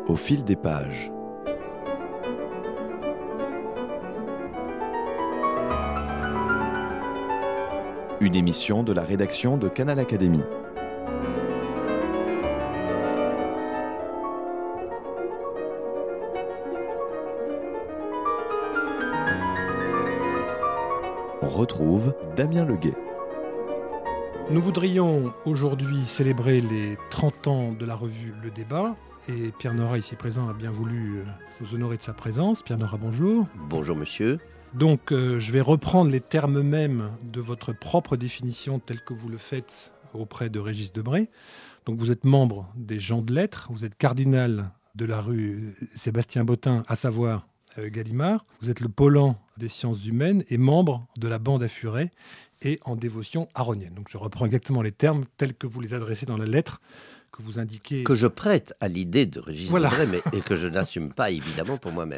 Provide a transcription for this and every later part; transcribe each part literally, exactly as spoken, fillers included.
Au fil des pages. Une émission de la rédaction de Canal Académie. On retrouve Damien Leguet. Nous voudrions aujourd'hui célébrer les trente ans de la revue Le Débat. Et Pierre Nora, ici présent, a bien voulu nous honorer de sa présence. Pierre Nora, bonjour. Bonjour monsieur. Donc euh, je vais reprendre les termes mêmes de votre propre définition telle que vous le faites auprès de Régis Debray. Donc vous êtes membre des gens de lettres, vous êtes cardinal de la rue Sébastien Bottin, à savoir euh, Gallimard. Vous êtes le Paulan des sciences humaines et membre de la bande à Furet et en dévotion aronienne. Donc je reprends exactement les termes tels que vous les adressez dans la lettre que vous indiquez. Que je prête à l'idée de Régis Voilà. Debray, mais et que je n'assume pas évidemment pour moi-même.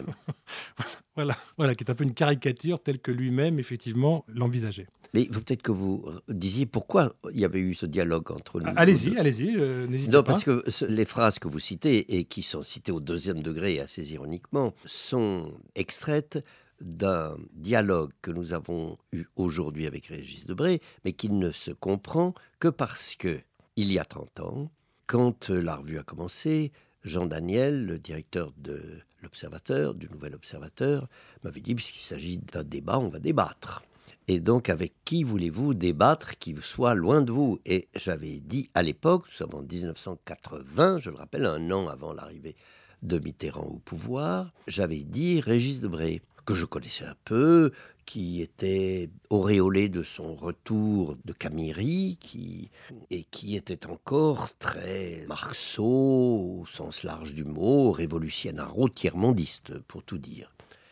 Voilà, voilà, qui est un peu une caricature telle que lui-même, effectivement, l'envisageait. Mais il faut peut-être que vous disiez pourquoi il y avait eu ce dialogue entre nous. Allez-y, deux. allez-y, euh, n'hésitez Non, pas. parce que ce- les phrases que vous citez, et qui sont citées au deuxième degré assez ironiquement, sont extraites d'un dialogue que nous avons eu aujourd'hui avec Régis Debray, mais qui ne se comprend que parce que, il y a trente ans, quand la revue a commencé, Jean Daniel, le directeur de l'Observateur, du Nouvel Observateur, m'avait dit, puisqu'il s'agit d'un débat, on va débattre. Et donc, avec qui voulez-vous débattre qui soit loin de vous ? Et j'avais dit à l'époque, nous sommes en dix-neuf cent quatre-vingts, je le rappelle, un an avant l'arrivée de Mitterrand au pouvoir, j'avais dit Régis Debray, que je connaissais un peu, qui était auréolé de son retour de Camiri, qui, et qui était encore très marxo, au sens large du mot, révolutionnaire, tiers-mondiste, pour tout dire.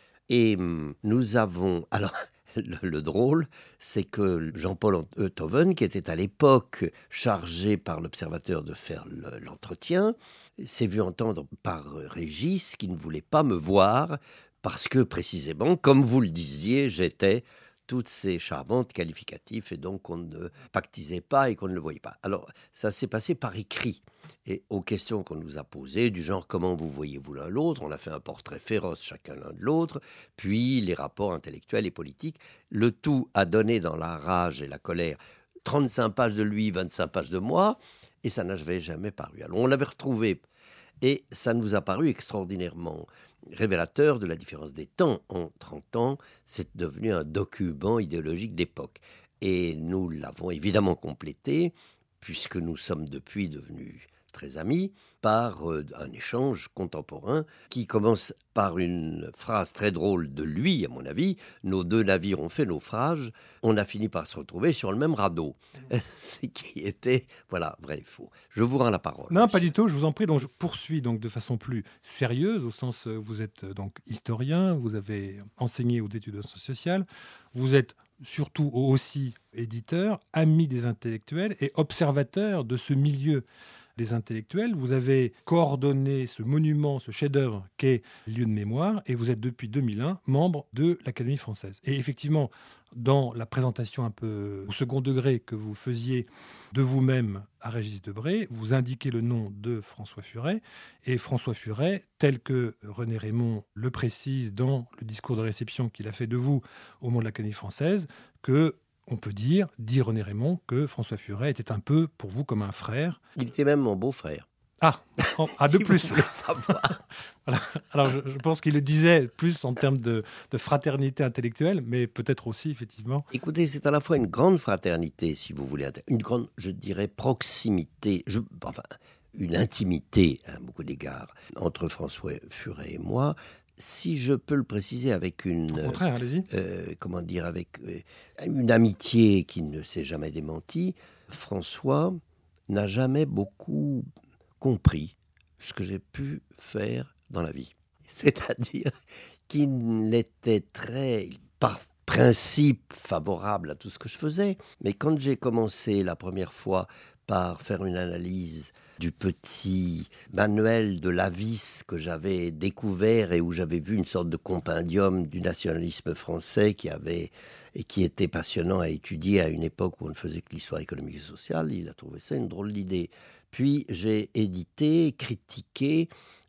Et hum, nous avons... Alors, le, le drôle, c'est que Jean-Paul Enthoven, qui était à l'époque chargé par l'Observateur de faire le- l'entretien, s'est vu entendre par Régis qui ne voulait pas me voir parce que, précisément, comme vous le disiez, j'étais toutes ces charmantes qualificatifs et donc on ne pactisait pas et qu'on ne le voyait pas. Alors, ça s'est passé par écrit. Et aux questions qu'on nous a posées, du genre « Comment vous voyez-vous l'un l'autre ?» On a fait un portrait féroce chacun l'un de l'autre, puis les rapports intellectuels et politiques. Le tout a donné dans la rage et la colère trente-cinq pages de lui, vingt-cinq pages de moi, et ça n'avait jamais paru. Alors on l'avait retrouvé, et ça nous a paru extraordinairement révélateur de la différence des temps. En trente ans, c'est devenu un document idéologique d'époque. Et nous l'avons évidemment complété, puisque nous sommes depuis devenus très amis, par euh, un échange contemporain qui commence par une phrase très drôle de lui, à mon avis. Nos deux navires ont fait naufrage, on a fini par se retrouver sur le même radeau. Ce qui était... Voilà, vrai, faux. Je vous rends la parole. Non, pas du tout, je vous en prie. Donc, je poursuis donc de façon plus sérieuse, au sens, euh, vous êtes euh, donc historien, vous avez enseigné aux études de sciences sociales, vous êtes surtout aussi éditeur, ami des intellectuels et observateur de ce milieu des intellectuels. Vous avez coordonné ce monument, ce chef-d'œuvre qu'est Lieu de mémoire, et vous êtes depuis deux mille un membre de l'Académie française. Et effectivement, dans la présentation un peu au second degré que vous faisiez de vous-même à Régis Debray, vous indiquez le nom de François Furet. Et François Furet, tel que René Raymond le précise dans le discours de réception qu'il a fait de vous au moment de l'Académie française, que on peut dire, dit René Raymond, que François Furet était un peu pour vous comme un frère. Il était même mon beau-frère. Ah, oh, ah de Si plus. vous voulez savoir. Voilà. Alors je, je pense qu'il le disait plus en termes de, de fraternité intellectuelle, mais peut-être aussi, effectivement. Écoutez, c'est à la fois une grande fraternité, si vous voulez, une grande, je dirais, proximité, je, enfin, une intimité à beaucoup d'égards entre François Furet et moi. Si je peux le préciser avec une... Au contraire, allez-y. euh, comment dire, avec euh, une amitié qui ne s'est jamais démentie, François n'a jamais beaucoup compris ce que j'ai pu faire dans la vie. C'est-à-dire qu'il était très, par principe, favorable à tout ce que je faisais, mais quand j'ai commencé la première fois par faire une analyse du petit manuel de Lavis que j'avais découvert et où j'avais vu une sorte de compendium du nationalisme français qui avait et qui était passionnant à étudier à une époque où on ne faisait que l'histoire économique et sociale. Il a trouvé ça une drôle d'idée. Puis j'ai édité, critiqué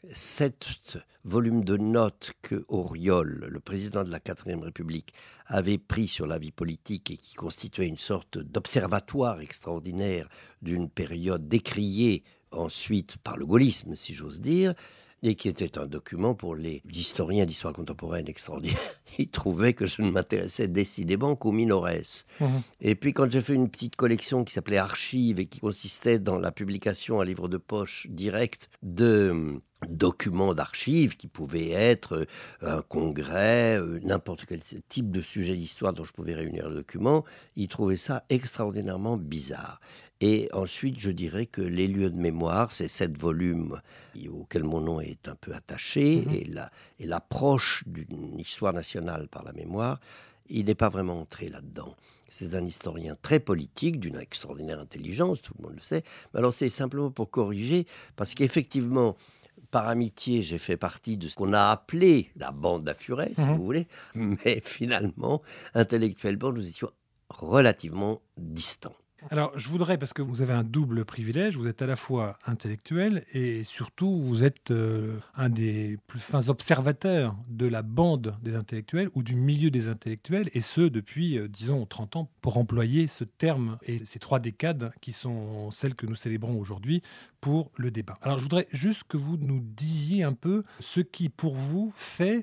Sept volumes de notes que Auriol, le président de la quatrième République, avait pris sur la vie politique et qui constituaient une sorte d'observatoire extraordinaire d'une période décriée ensuite par le gaullisme, si j'ose dire, et qui était un document pour les historiens d'histoire contemporaine extraordinaire. Ils trouvaient que je ne m'intéressais décidément qu'aux minores. Mmh. Et puis quand j'ai fait une petite collection qui s'appelait Archives et qui consistait dans la publication à livre de poche direct de documents d'archives qui pouvaient être un congrès, n'importe quel type de sujet d'histoire dont je pouvais réunir le document, ils trouvaient ça extraordinairement bizarre. Et ensuite, je dirais que les lieux de mémoire, ces sept volumes auxquels mon nom est un peu attaché, mmh. et, la, et l'approche d'une histoire nationale par la mémoire, il n'est pas vraiment entré là-dedans. C'est un historien très politique, d'une extraordinaire intelligence, tout le monde le sait. Mais alors c'est simplement pour corriger, parce qu'effectivement, par amitié, j'ai fait partie de ce qu'on a appelé la bande d'Affuret, si mmh. vous voulez, mais finalement, intellectuellement, nous étions relativement distants. Alors, je voudrais, parce que vous avez un double privilège, vous êtes à la fois intellectuel et surtout, vous êtes euh, un des plus fins observateurs de la bande des intellectuels ou du milieu des intellectuels, et ce, depuis, euh, disons, trente ans, pour employer ce terme et ces trois décades qui sont celles que nous célébrons aujourd'hui pour le débat. Alors, je voudrais juste que vous nous disiez un peu ce qui, pour vous, fait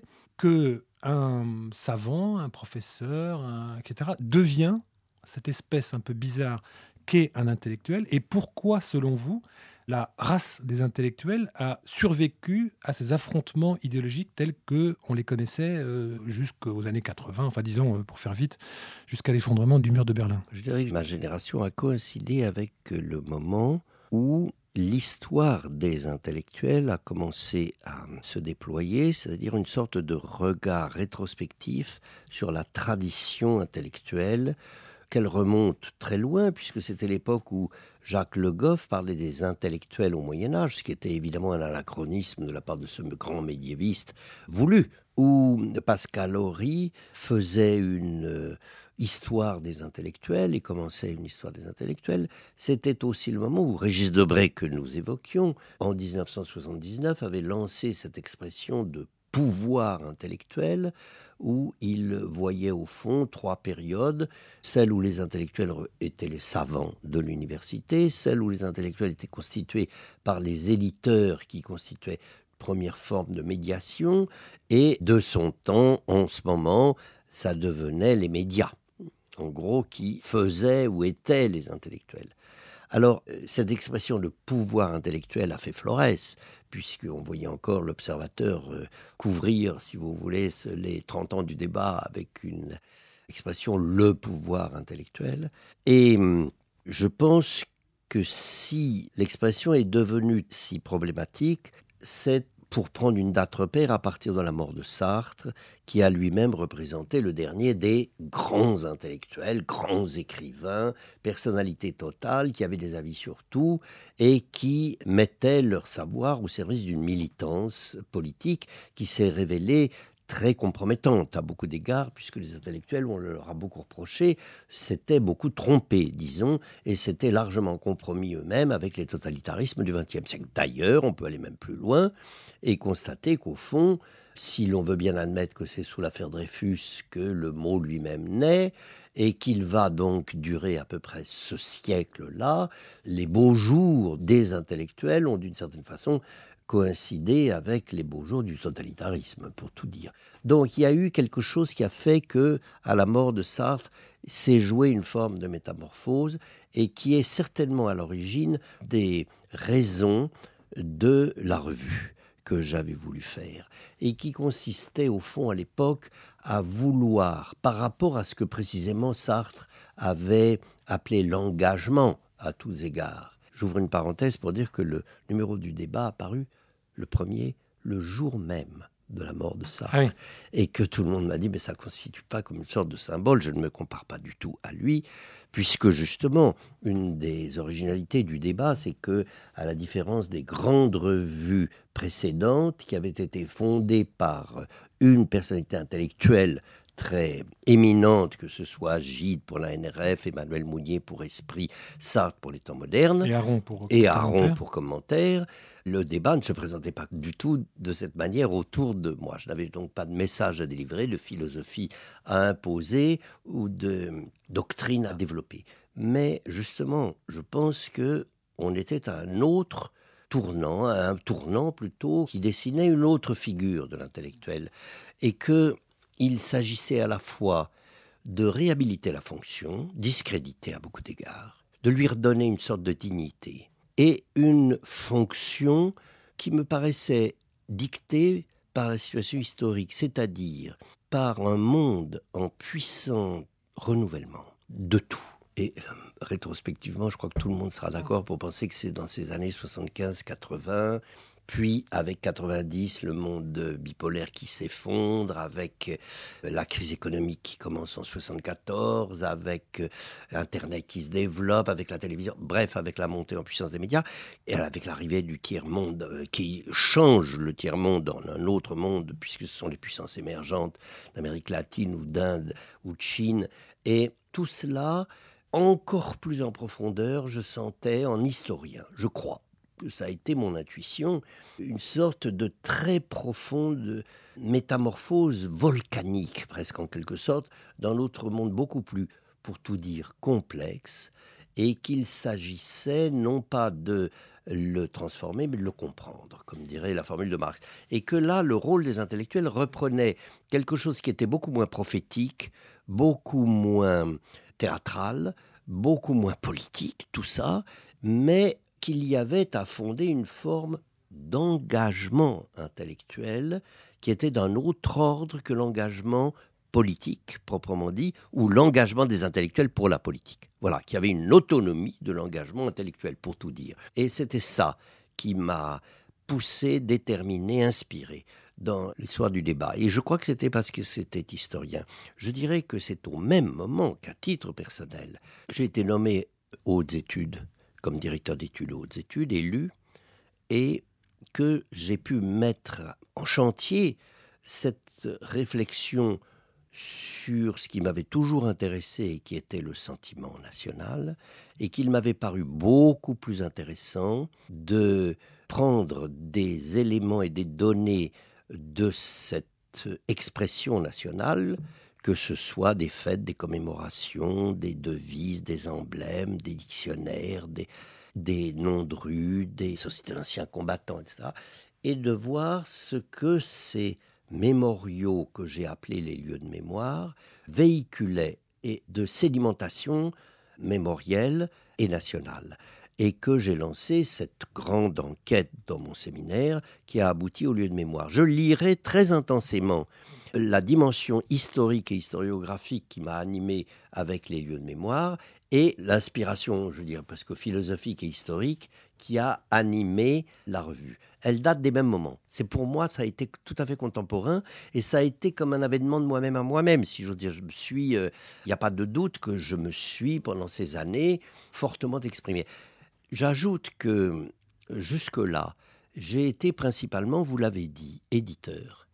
qu'un savant, un professeur, un, et cetera, devient cette espèce un peu bizarre qu'est un intellectuel, et pourquoi, selon vous, la race des intellectuels a survécu à ces affrontements idéologiques tels qu'on les connaissait euh, jusqu'aux années quatre-vingts, enfin disons, euh, pour faire vite, jusqu'à l'effondrement du mur de Berlin. Je dirais que ma génération a coïncidé avec le moment où l'histoire des intellectuels a commencé à se déployer, c'est-à-dire une sorte de regard rétrospectif sur la tradition intellectuelle, qu'elle remonte très loin, puisque c'était l'époque où Jacques Le Goff parlait des intellectuels au Moyen-Âge, ce qui était évidemment un anachronisme de la part de ce grand médiéviste voulu, où Pascal Horry faisait une euh, histoire des intellectuels et commençait une histoire des intellectuels. C'était aussi le moment où Régis Debray, que nous évoquions, en dix-neuf cent soixante-dix-neuf, avait lancé cette expression de pouvoir intellectuel, où il voyait au fond trois périodes, celle où les intellectuels étaient les savants de l'université, celle où les intellectuels étaient constitués par les éditeurs qui constituaient une première forme de médiation, et de son temps, en ce moment, ça devenait les médias, en gros, qui faisaient ou étaient les intellectuels. Alors, cette expression de pouvoir intellectuel a fait florès, puisqu'on voyait encore l'Observateur euh, couvrir, si vous voulez, les trente ans du débat avec une expression « le pouvoir intellectuel ». Et hum, je pense que si l'expression est devenue si problématique, c'est pour prendre une date repère à partir de la mort de Sartre, qui a lui-même représenté le dernier des grands intellectuels, grands écrivains, personnalités totales, qui avaient des avis sur tout et qui mettaient leur savoir au service d'une militance politique qui s'est révélée très compromettante à beaucoup d'égards, puisque les intellectuels, on leur a beaucoup reproché, s'étaient beaucoup trompés, disons, et s'étaient largement compromis eux-mêmes avec les totalitarismes du vingtième siècle. D'ailleurs, on peut aller même plus loin et constater qu'au fond, si l'on veut bien admettre que c'est sous l'affaire Dreyfus que le mot lui-même naît, et qu'il va donc durer à peu près ce siècle-là, les beaux jours des intellectuels ont d'une certaine façon coïncider avec les beaux jours du totalitarisme, pour tout dire. Donc il y a eu quelque chose qui a fait que, à la mort de Sartre, s'est jouée une forme de métamorphose et qui est certainement à l'origine des raisons de la revue que j'avais voulu faire et qui consistait au fond à l'époque à vouloir, par rapport à ce que précisément Sartre avait appelé l'engagement à tous égards. J'ouvre une parenthèse pour dire que le numéro du débat a paru le premier, le jour même de la mort de Sartre. Ah oui. Et que tout le monde m'a dit, mais ça ne constitue pas comme une sorte de symbole, je ne me compare pas du tout à lui, puisque justement, une des originalités du débat, c'est que, à la différence des grandes revues précédentes, qui avaient été fondées par une personnalité intellectuelle très éminentes, que ce soit Gide pour la N R F, Emmanuel Mounier pour Esprit, Sartre pour les temps modernes, Et Aron pour et commentaire. Aron pour commentaire, le débat ne se présentait pas du tout de cette manière autour de moi. Je n'avais donc pas de message à délivrer, de philosophie à imposer ou de doctrine à développer. Mais justement, je pense que on était à un autre tournant, à un tournant plutôt qui dessinait une autre figure de l'intellectuel, et que il s'agissait à la fois de réhabiliter la fonction, discréditée à beaucoup d'égards, de lui redonner une sorte de dignité, et une fonction qui me paraissait dictée par la situation historique, c'est-à-dire par un monde en puissant renouvellement de tout. Et euh, rétrospectivement, je crois que tout le monde sera d'accord pour penser que c'est dans ces années soixante-quinze quatre-vingts, puis avec quatre-vingt-dix, le monde bipolaire qui s'effondre, avec la crise économique qui commence en soixante-quatorze, avec Internet qui se développe, avec la télévision, bref, avec la montée en puissance des médias, et avec l'arrivée du tiers-monde qui change le tiers-monde en un autre monde, puisque ce sont les puissances émergentes d'Amérique latine ou d'Inde ou de Chine. Et tout cela, encore plus en profondeur, je sentais en historien, je crois. Ça a été mon intuition, une sorte de très profonde métamorphose volcanique, presque en quelque sorte, dans notre monde beaucoup plus, pour tout dire, complexe, et qu'il s'agissait non pas de le transformer, mais de le comprendre, comme dirait la formule de Marx. Et que là, le rôle des intellectuels reprenait quelque chose qui était beaucoup moins prophétique, beaucoup moins théâtral, beaucoup moins politique, tout ça, mais qu'il y avait à fonder une forme d'engagement intellectuel qui était d'un autre ordre que l'engagement politique, proprement dit, ou l'engagement des intellectuels pour la politique. Voilà, qu'il y avait une autonomie de l'engagement intellectuel, pour tout dire. Et c'était ça qui m'a poussé, déterminé, inspiré dans l'histoire du débat. Et je crois que c'était parce que c'était historien. Je dirais que c'est au même moment qu'à titre personnel, j'ai été nommé hautes études, comme directeur d'études aux hautes études, élu, et que j'ai pu mettre en chantier cette réflexion sur ce qui m'avait toujours intéressé et qui était le sentiment national, et qu'il m'avait paru beaucoup plus intéressant de prendre des éléments et des données de cette expression nationale, que ce soit des fêtes, des commémorations, des devises, des emblèmes, des dictionnaires, des, des noms de rues, des sociétés d'anciens combattants, et cetera, et de voir ce que ces mémoriaux que j'ai appelés les lieux de mémoire véhiculaient et de sédimentation mémorielle et nationale. Et que j'ai lancé cette grande enquête dans mon séminaire qui a abouti au lieu de mémoire. Je lirai très intensément la dimension historique et historiographique qui m'a animé avec les lieux de mémoire et l'inspiration, je veux dire, parce que philosophique et historique, qui a animé la revue. Elle date des mêmes moments. C'est pour moi, ça a été tout à fait contemporain et ça a été comme un avènement de moi-même à moi-même. Si j'ose dire, je me suis, il euh, n'y a pas de doute que je me suis, pendant ces années, fortement exprimé. J'ajoute que jusque-là, j'ai été principalement, vous l'avez dit, éditeur.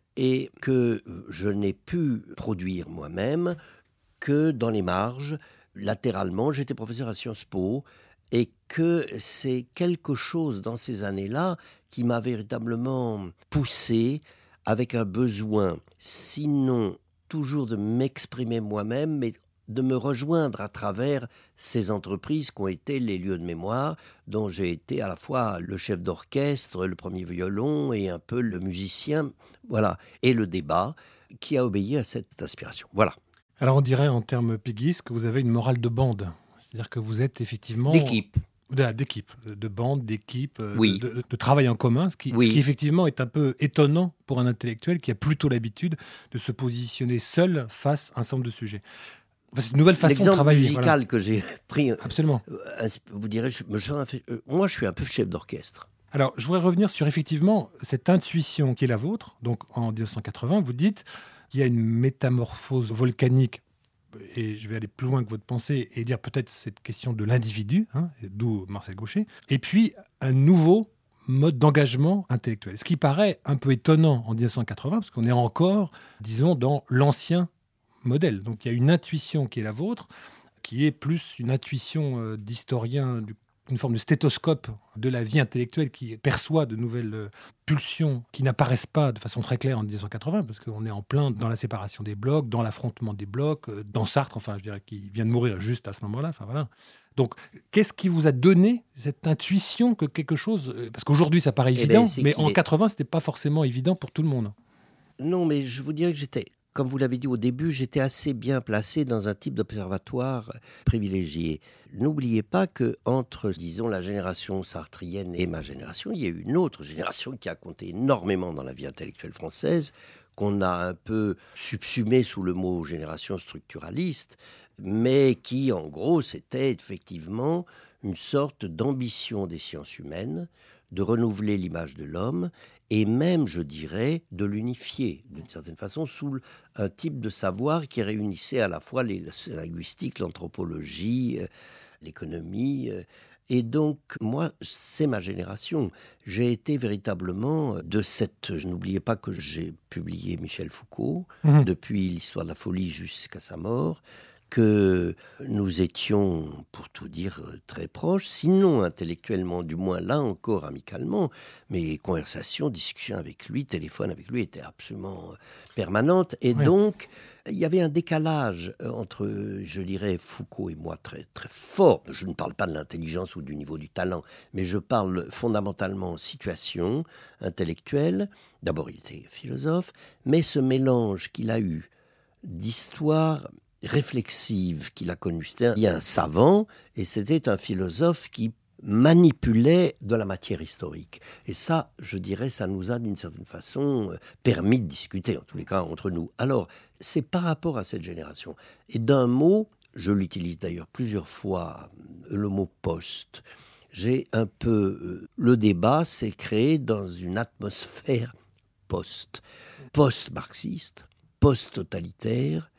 Et que je n'ai pu produire moi-même que dans les marges, latéralement. J'étais professeur à Sciences Po et que c'est quelque chose dans ces années-là qui m'a véritablement poussé avec un besoin, sinon toujours de m'exprimer moi-même, mais de me rejoindre à travers ces entreprises qui ont été les lieux de mémoire, dont j'ai été à la fois le chef d'orchestre, le premier violon et un peu le musicien, voilà, et le débat qui a obéi à cette inspiration. Voilà. Alors on dirait en termes péguistes que vous avez une morale de bande, c'est-à-dire que vous êtes effectivement... D'équipe. D'équipe, de bande, d'équipe, oui. de, de, de travail en commun, ce qui, oui. ce qui effectivement est un peu étonnant pour un intellectuel qui a plutôt l'habitude de se positionner seul face à un certain nombre de sujets. Enfin, c'est une nouvelle façon de travailler. L'exemple musical voilà. que j'ai pris, Absolument. Euh, vous direz, je me sens un fait, euh, moi je suis un peu chef d'orchestre. Alors, je voudrais revenir sur effectivement cette intuition qui est la vôtre. Donc, en dix-neuf cent quatre-vingts, vous dites il y a une métamorphose volcanique, et je vais aller plus loin que votre pensée et dire peut-être cette question de l'individu, hein, d'où Marcel Gauchet, et puis un nouveau mode d'engagement intellectuel. Ce qui paraît un peu étonnant en dix-neuf cent quatre-vingts, parce qu'on est encore, disons, dans l'ancien modèle. Donc il y a une intuition qui est la vôtre, qui est plus une intuition euh, d'historien, du- une forme de stéthoscope de la vie intellectuelle qui perçoit de nouvelles euh, pulsions qui n'apparaissent pas de façon très claire en dix-neuf cent quatre-vingts, parce qu'on est en plein dans la séparation des blocs, dans l'affrontement des blocs, euh, dans Sartre, enfin je dirais, qui vient de mourir juste à ce moment-là. Enfin voilà. Donc, qu'est-ce qui vous a donné cette intuition que quelque chose... euh, Parce qu'aujourd'hui, ça paraît Eh évident, ben, c'est mais qu'il en est- quatre-vingts, c'était pas forcément évident pour tout le monde. Non, mais je vous dirais que j'étais, comme vous l'avez dit au début, j'étais assez bien placé dans un type d'observatoire privilégié. N'oubliez pas que entre, disons, la génération sartrienne et ma génération, il y a eu une autre génération qui a compté énormément dans la vie intellectuelle française, qu'on a un peu subsumé sous le mot génération structuraliste, mais qui, en gros, c'était effectivement une sorte d'ambition des sciences humaines, de renouveler l'image de l'homme et même, je dirais, de l'unifier d'une certaine façon sous le- un type de savoir qui réunissait à la fois les, la linguistique, l'anthropologie, euh, l'économie. euh. Et donc, moi, c'est ma génération. J'ai été véritablement de cette... Je n'oubliez pas que j'ai publié Michel Foucault, Mhm. depuis l'histoire de la folie jusqu'à sa mort, que nous étions, pour tout dire, très proches, sinon intellectuellement, du moins là encore amicalement. Mes conversations, discussions avec lui, téléphone avec lui étaient absolument euh, permanentes. Et Oui. donc, il y avait un décalage euh, entre, euh, je dirais, Foucault et moi très, très fort. Je ne parle pas de l'intelligence ou du niveau du talent, mais je parle fondamentalement situation intellectuelle. D'abord, il était philosophe, mais ce mélange qu'il a eu d'histoire réflexive qu'il a connue. C'était un, un savant et c'était un philosophe qui manipulait de la matière historique. Et ça, je dirais, ça nous a d'une certaine façon euh, permis de discuter, en tous les cas entre nous. Alors, c'est par rapport à cette génération. Et d'un mot, je l'utilise d'ailleurs plusieurs fois, le mot poste. J'ai un peu... euh, le débat s'est créé dans une atmosphère post. Post-marxiste, post-totalitaire,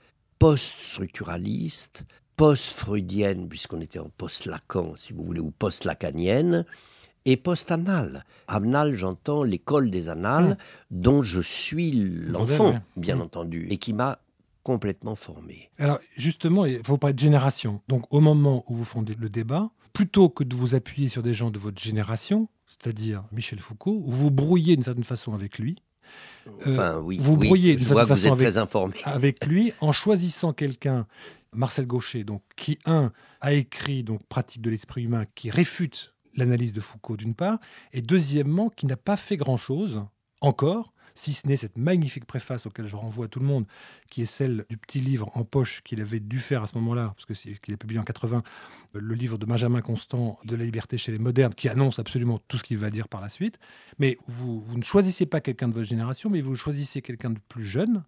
post-structuraliste, post-freudienne, puisqu'on était en post-Lacan, si vous voulez, ou post-lacanienne, et post-anale. Anale, j'entends l'école des annales, Mmh. dont je suis l'enfant, Modèle, ouais. bien Mmh. entendu, et qui m'a complètement formé. Alors, justement, il faut parler de génération. Donc, au moment où vous fondez le débat, plutôt que de vous appuyer sur des gens de votre génération, c'est-à-dire Michel Foucault, vous vous brouillez d'une certaine façon avec lui. Euh, Enfin, oui, vous oui, brouillez je d'une vois certaine que vous façon êtes avec, très informé. avec lui en choisissant quelqu'un, Marcel Gauchet, donc, qui, un, a écrit donc, Pratique de l'esprit humain, qui réfute l'analyse de Foucault d'une part, et deuxièmement, qui n'a pas fait grand-chose encore, si ce n'est cette magnifique préface auquel je renvoie tout le monde, qui est celle du petit livre en poche qu'il avait dû faire à ce moment-là, parce que c'est, qu'il a publié en quatre-vingts, le livre de Benjamin Constant, De la liberté chez les modernes, qui annonce absolument tout ce qu'il va dire par la suite. Mais vous, vous ne choisissez pas quelqu'un de votre génération, mais vous choisissez quelqu'un de plus jeune.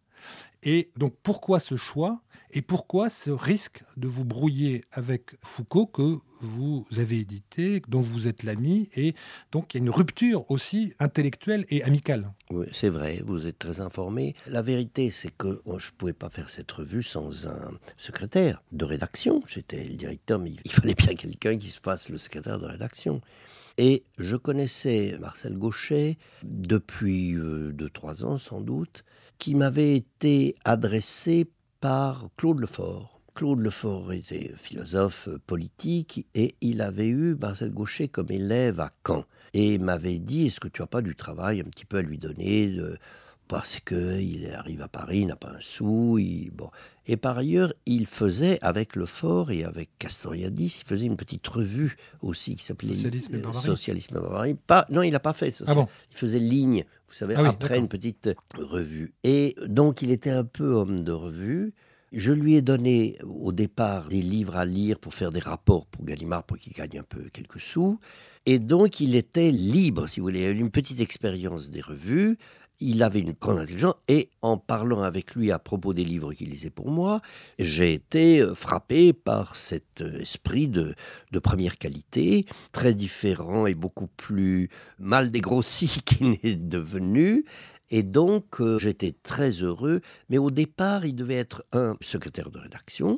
Et donc, pourquoi ce choix et pourquoi ce risque de vous brouiller avec Foucault que vous avez édité, dont vous êtes l'ami, et donc il y a une rupture aussi intellectuelle et amicale. Oui, c'est vrai, vous êtes très informé. La vérité, c'est que oh, je ne pouvais pas faire cette revue sans un secrétaire de rédaction. J'étais le directeur, mais il fallait bien quelqu'un qui se fasse le secrétaire de rédaction. Et je connaissais Marcel Gauchet depuis euh, deux, trois ans sans doute, qui m'avait été adressé par Claude Lefort. Claude Lefort était philosophe euh, politique et il avait eu Marcel Gauchet comme élève à Caen. Et il m'avait dit, est-ce que tu n'as pas du travail un petit peu à lui donner de... parce qu'il arrive à Paris, il n'a pas un sou. Il... Bon. Et par ailleurs, il faisait, avec Lefort et avec Castoriadis, il faisait une petite revue aussi qui s'appelait Socialisme et euh, barbarie. Socialisme et barbarie. Pas... Non, il n'a pas fait social... Ah bon. Il faisait ligne, vous savez, Ah oui, après d'accord. une petite revue. Et donc, il était un peu homme de revue. Je lui ai donné au départ des livres à lire pour faire des rapports pour Gallimard, pour qu'il gagne un peu quelques sous. Et donc, il était libre, si vous voulez. Il avait une petite expérience des revues. Il avait une grande intelligence. Et en parlant avec lui à propos des livres qu'il lisait pour moi, j'ai été frappé par cet esprit de, de première qualité, très différent et beaucoup plus mal dégrossi qu'il n'est devenu. Et donc, euh, j'étais très heureux. Mais au départ, il devait être un secrétaire de rédaction.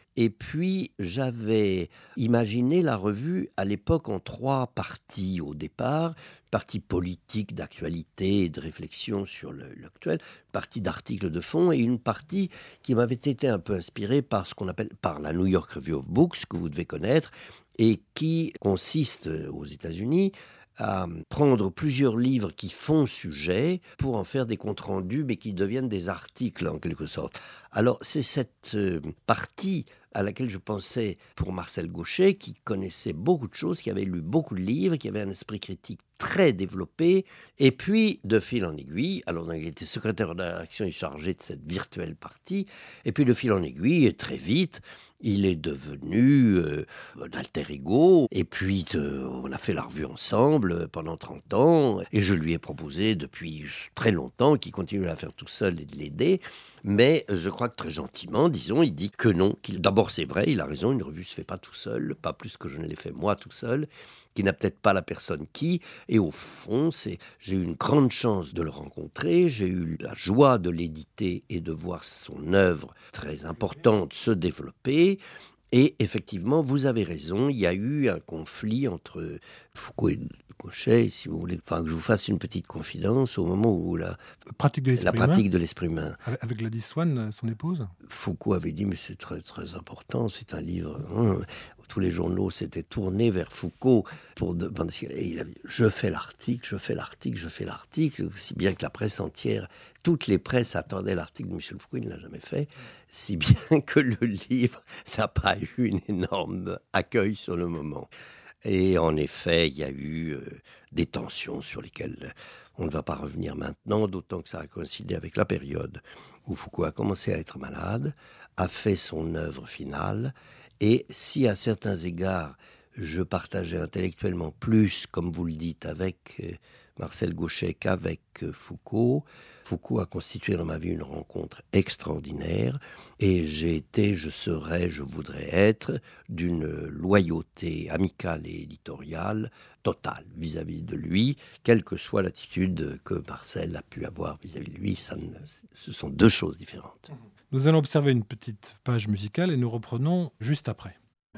Et puis, j'avais imaginé la revue à l'époque en trois parties au départ. Partie politique, d'actualité et de réflexion sur le- l'actuel, partie d'articles de fond et une partie qui m'avait été un peu inspirée par ce qu'on appelle par la New York Review of Books, que vous devez connaître, et qui consiste euh, aux États-Unis à prendre plusieurs livres qui font sujet pour en faire des comptes rendus, mais qui deviennent des articles en quelque sorte. Alors, c'est cette euh, partie à laquelle je pensais pour Marcel Gauchet, qui connaissait beaucoup de choses, qui avait lu beaucoup de livres, qui avait un esprit critique très développé. Et puis, de fil en aiguille, alors donc, il était secrétaire de rédaction et chargé de cette virtuelle partie. Et puis, de fil en aiguille, et très vite, il est devenu euh, un alter ego. Et puis, euh, on a fait la revue ensemble pendant trente ans. Et je lui ai proposé depuis très longtemps qu'il continue à la faire tout seul et de l'aider. Mais je crois que très gentiment, disons, il dit que non. Qu'il, d'abord, c'est vrai, il a raison, une revue ne se fait pas tout seul, pas plus que je ne l'ai fait moi tout seul, qui n'a peut-être pas la personne qui. Et au fond, c'est, j'ai eu une grande chance de le rencontrer, j'ai eu la joie de l'éditer et de voir son œuvre très importante se développer. Et effectivement, vous avez raison, il y a eu un conflit entre Foucault et Gauchet, si vous voulez, enfin, que je vous fasse une petite confidence, au moment où la, Pratique de la l'esprit pratique humain, de l'esprit humain, avec avec Gladys Swann, son épouse. Foucault avait dit, mais c'est très, très important, c'est un livre, hein. Tous les journaux s'étaient tournés vers Foucault pour demander, et il avait dit, je fais l'article, je fais l'article, je fais l'article, si bien que la presse entière, toutes les presses attendaient l'article de Michel Foucault, il ne l'a jamais fait, si bien que le livre n'a pas eu un énorme accueil sur le moment. Et en effet, il y a eu euh, des tensions sur lesquelles on ne va pas revenir maintenant, d'autant que ça a coïncidé avec la période où Foucault a commencé à être malade, a fait son œuvre finale, et si à certains égards je partageais intellectuellement plus, comme vous le dites, avec euh, Marcel Gauchet qu'avec euh, Foucault, Foucault a constitué dans ma vie une rencontre extraordinaire, et j'ai été, je serai, je voudrais être, d'une loyauté amicale et éditoriale totale vis-à-vis de lui, quelle que soit l'attitude que Marcel a pu avoir vis-à-vis de lui. Ça ne, ce sont deux choses différentes. Nous allons observer une petite page musicale et nous reprenons juste après.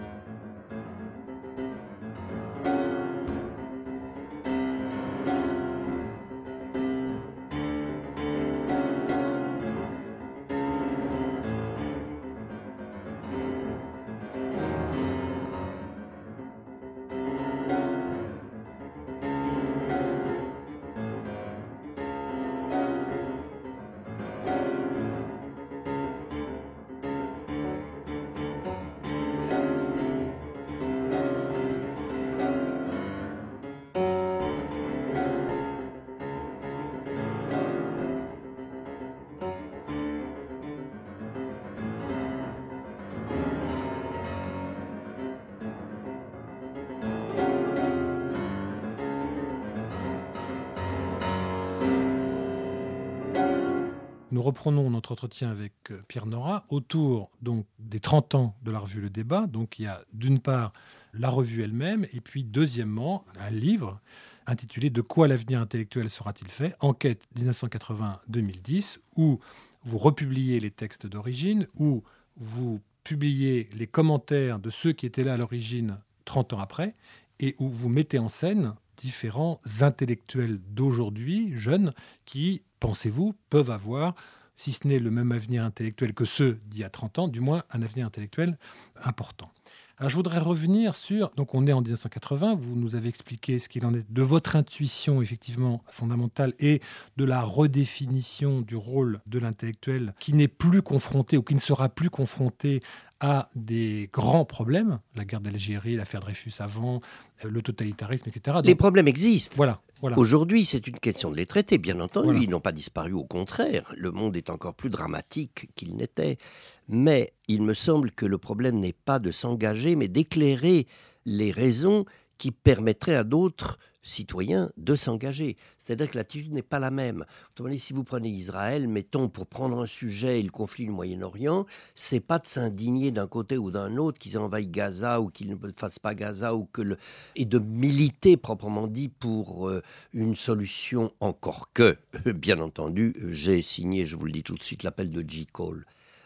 Nous reprenons notre entretien avec euh, Pierre Nora autour donc des trente ans de la revue Le Débat. Donc il y a d'une part la revue elle-même et puis deuxièmement un livre intitulé « De quoi l'avenir intellectuel sera-t-il fait ? Enquête dix-neuf cent quatre-vingts deux mille dix » où vous republiez les textes d'origine, où vous publiez les commentaires de ceux qui étaient là à l'origine trente ans après et où vous mettez en scène différents intellectuels d'aujourd'hui, jeunes, qui, pensez-vous, peuvent avoir, si ce n'est le même avenir intellectuel que ceux d'il y a trente ans, du moins un avenir intellectuel important. Alors, je voudrais revenir sur, donc on est en dix-neuf cent quatre-vingts, vous nous avez expliqué ce qu'il en est de votre intuition effectivement fondamentale et de la redéfinition du rôle de l'intellectuel qui n'est plus confronté ou qui ne sera plus confronté à des grands problèmes, la guerre d'Algérie, l'affaire Dreyfus avant, le totalitarisme, et cetera. Donc, les problèmes existent. Voilà, voilà. Aujourd'hui, c'est une question de les traiter, bien entendu. Voilà. Ils n'ont pas disparu, au contraire. Le monde est encore plus dramatique qu'il n'était. Mais il me semble que le problème n'est pas de s'engager, mais d'éclairer les raisons qui permettraient à d'autres citoyens de s'engager. C'est-à-dire que l'attitude n'est pas la même. Autrement dit, si vous prenez Israël, mettons, pour prendre un sujet, le conflit du Moyen-Orient, c'est pas de s'indigner d'un côté ou d'un autre qu'ils envahissent Gaza ou qu'ils ne fassent pas Gaza, ou que le... et de militer proprement dit pour euh, une solution, encore que, bien entendu, j'ai signé, je vous le dis tout de suite, l'appel de J. Cole.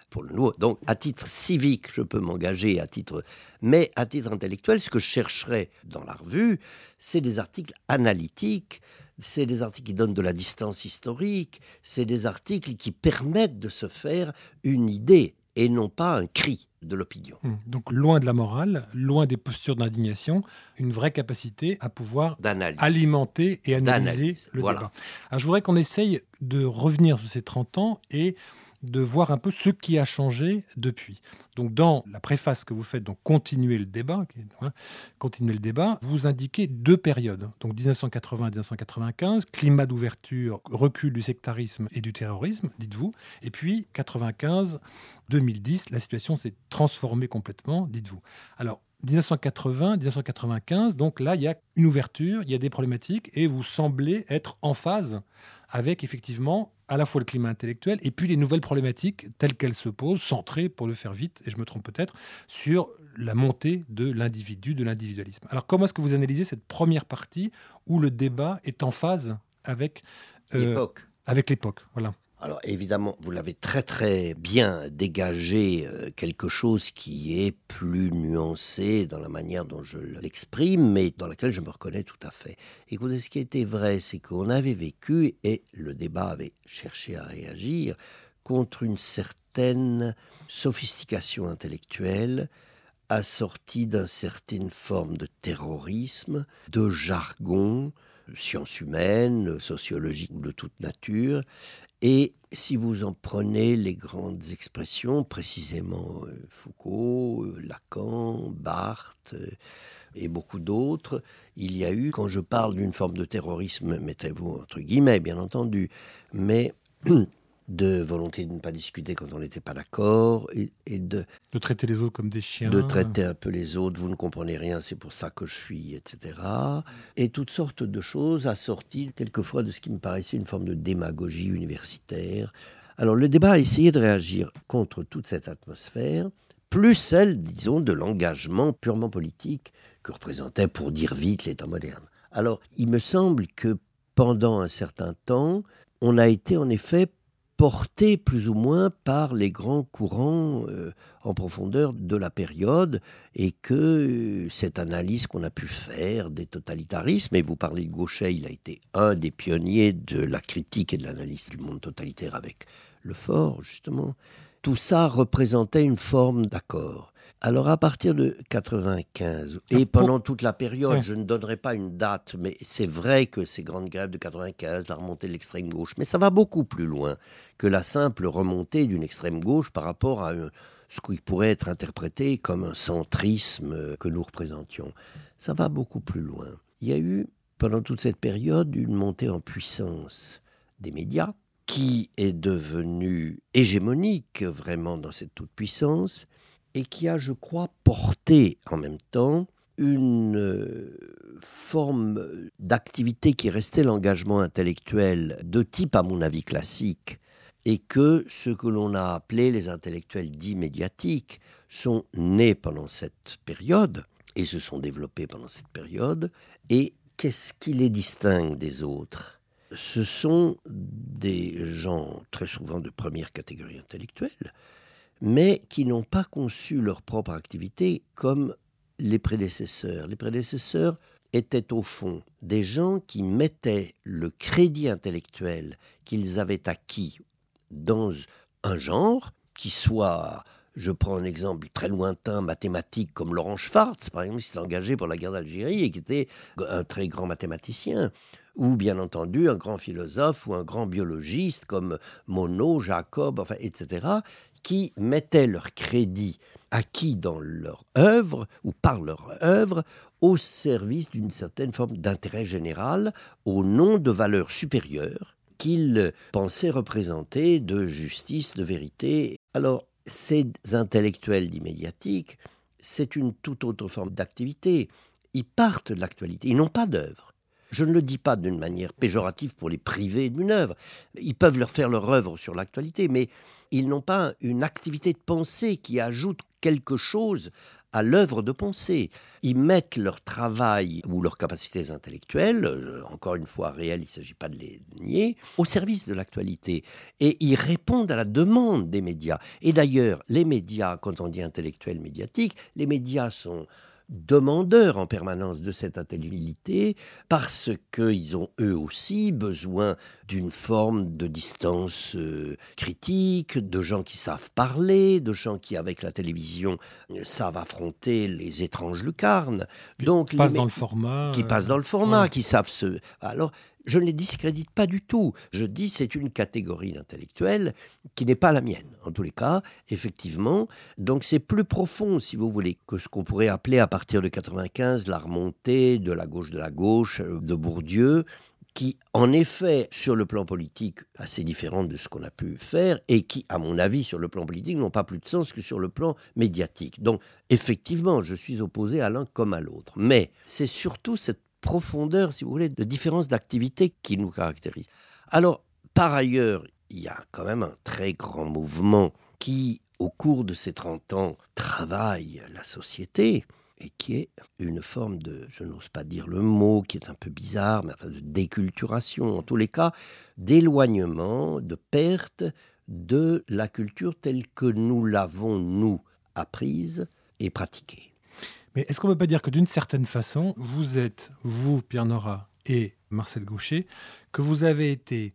pour le nouveau. Donc, à titre civique, je peux m'engager, à titre, mais à titre intellectuel, ce que je chercherais dans la revue, c'est des articles analytiques, c'est des articles qui donnent de la distance historique, c'est des articles qui permettent de se faire une idée et non pas un cri de l'opinion. Donc loin de la morale, loin des postures d'indignation, une vraie capacité à pouvoir D'analyse. alimenter et analyser D'analyse, le voilà. débat. Alors, je voudrais qu'on essaye de revenir sur ces trente ans et de voir un peu ce qui a changé depuis. Donc dans la préface que vous faites, donc continuer le débat, hein, continuer le débat, vous indiquez deux périodes. Donc dix-neuf cent quatre-vingts à dix-neuf cent quatre-vingt-quinze, climat d'ouverture, recul du sectarisme et du terrorisme, dites-vous. Et puis quatre-vingt-quinze, deux mille dix, la situation s'est transformée complètement, dites-vous. Alors dix-neuf cent quatre-vingts, dix-neuf cent quatre-vingt-quinze, donc là il y a une ouverture, il y a des problématiques et vous semblez être en phase avec effectivement à la fois le climat intellectuel et puis les nouvelles problématiques telles qu'elles se posent, centrées, pour le faire vite, et je me trompe peut-être, sur la montée de l'individu, de l'individualisme. Alors comment est-ce que vous analysez cette première partie où le débat est en phase avec, euh, L'époque. avec l'époque, voilà. Alors évidemment, vous l'avez très très bien dégagé, euh, quelque chose qui est plus nuancé dans la manière dont je l'exprime, mais dans laquelle je me reconnais tout à fait. Écoutez, ce qui était vrai, c'est qu'on avait vécu, et le débat avait cherché à réagir, contre une certaine sophistication intellectuelle assortie d'une certaine forme de terrorisme, de jargon, sciences humaines, sociologiques ou de toute nature. Et si vous en prenez les grandes expressions, précisément euh, Foucault, euh, Lacan, Barthes euh, et beaucoup d'autres, il y a eu, quand je parle d'une forme de terrorisme, mettez-vous entre guillemets bien entendu, mais de volonté de ne pas discuter quand on n'était pas d'accord, et, et de, De traiter les autres comme des chiens. de traiter un peu les autres, vous ne comprenez rien, c'est pour ça que je suis, et cetera. Et toutes sortes de choses assorties quelquefois de ce qui me paraissait une forme de démagogie universitaire. Alors le débat a essayé de réagir contre toute cette atmosphère, plus celle, disons, de l'engagement purement politique que représentait, pour dire vite, l'État moderne. Alors il me semble que pendant un certain temps, on a été en effet porté plus ou moins par les grands courants euh, en profondeur de la période, et que euh, cette analyse qu'on a pu faire des totalitarismes, et vous parlez de Gauchet, il a été un des pionniers de la critique et de l'analyse du monde totalitaire avec Le Fort, justement, tout ça représentait une forme d'accord. Alors à partir de quatre-vingt-quinze, et pendant toute la période, je ne donnerai pas une date, mais c'est vrai que ces grandes grèves de quatre-vingt-quinze, la remontée de l'extrême gauche, mais ça va beaucoup plus loin que la simple remontée d'une extrême gauche par rapport à un, ce qui pourrait être interprété comme un centrisme que nous représentions. Ça va beaucoup plus loin. Il y a eu, pendant toute cette période, une montée en puissance des médias, qui est devenue hégémonique vraiment dans cette toute-puissance, et qui a, je crois, porté en même temps une euh, forme d'activité qui restait l'engagement intellectuel de type, à mon avis, classique, et que ce que l'on a appelé les intellectuels dits médiatiques sont nés pendant cette période et se sont développés pendant cette période. Et qu'est-ce qui les distingue des autres ? Ce sont des gens très souvent de première catégorie intellectuelle, mais qui n'ont pas conçu leur propre activité comme les prédécesseurs. Les prédécesseurs étaient au fond des gens qui mettaient le crédit intellectuel qu'ils avaient acquis dans un genre, qui soit, je prends un exemple très lointain, mathématique, comme Laurent Schwartz, par exemple, qui s'est engagé pour la guerre d'Algérie et qui était un très grand mathématicien, ou bien entendu un grand philosophe ou un grand biologiste comme Monod, Jacob, enfin, et cetera, qui mettaient leur crédit acquis dans leur œuvre ou par leur œuvre au service d'une certaine forme d'intérêt général au nom de valeurs supérieures qu'ils pensaient représenter, de justice, de vérité. Alors, ces intellectuels dits médiatiques, c'est une toute autre forme d'activité. Ils partent de l'actualité, ils n'ont pas d'œuvre. Je ne le dis pas d'une manière péjorative pour les priver d'une œuvre. Ils peuvent leur faire leur œuvre sur l'actualité, mais ils n'ont pas une activité de pensée qui ajoute quelque chose à l'œuvre de pensée. Ils mettent leur travail ou leurs capacités intellectuelles, euh, encore une fois réelles, il ne s'agit pas de les nier, au service de l'actualité. Et ils répondent à la demande des médias. Et d'ailleurs, les médias, quand on dit intellectuels médiatiques, les médias sont demandeurs en permanence de cette intelligibilité parce qu'ils ont eux aussi besoin d'une forme de distance euh, critique, de gens qui savent parler, de gens qui avec la télévision euh, savent affronter les étranges lucarnes. Donc, qui passent dans le format. Qui euh, passent dans le format, ouais. qui savent se... Alors, je ne les discrédite pas du tout. Je dis c'est une catégorie d'intellectuels qui n'est pas la mienne. En tous les cas, effectivement. Donc c'est plus profond, si vous voulez, que ce qu'on pourrait appeler à partir de quatre-vingt-quinze la remontée de la gauche de la gauche, de Bourdieu, qui, en effet, sur le plan politique, assez différente de ce qu'on a pu faire, et qui, à mon avis, sur le plan politique, n'ont pas plus de sens que sur le plan médiatique. Donc, effectivement, je suis opposé à l'un comme à l'autre. Mais c'est surtout cette profondeur, si vous voulez, de différence d'activité qui nous caractérise. Alors, par ailleurs, il y a quand même un très grand mouvement qui, au cours de ces trente ans, travaille la société et qui est une forme de, je n'ose pas dire le mot, qui est un peu bizarre, mais enfin de déculturation, en tous les cas, d'éloignement, de perte de la culture telle que nous l'avons, nous, apprise et pratiquée. Mais est-ce qu'on ne peut pas dire que d'une certaine façon, vous êtes, vous, Pierre Nora et Marcel Gauchet, que vous avez été